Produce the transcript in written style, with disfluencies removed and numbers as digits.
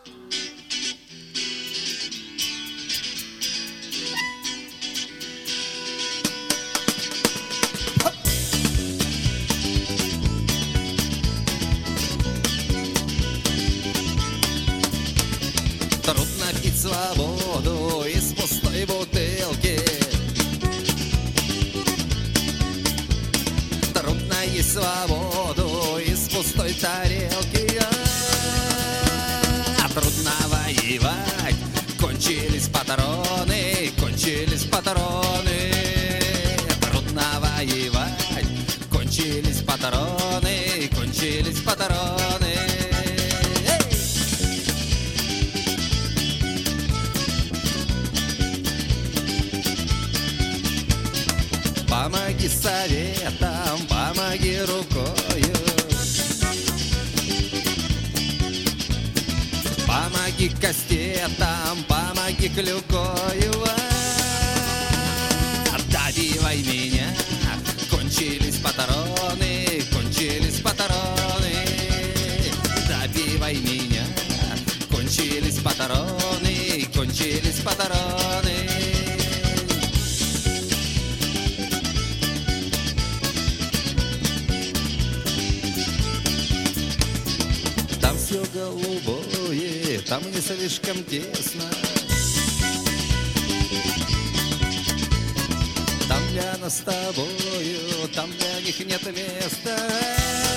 Трудно пить свободу из пустой бутылки. Трудно есть свободу из пустой тарелки. Трудно воевать, кончились патроны, кончились патроны. Трудно воевать, кончились патроны, кончились патроны. Помоги советом, помоги рукою, помоги кастетом, помоги клюкою. Добивай меня, кончились патроны, кончились патроны. Добивай меня, кончились патроны, кончились патроны. Там все голубое, там не слишком тесно. Там для нас с тобою, там для них нет места.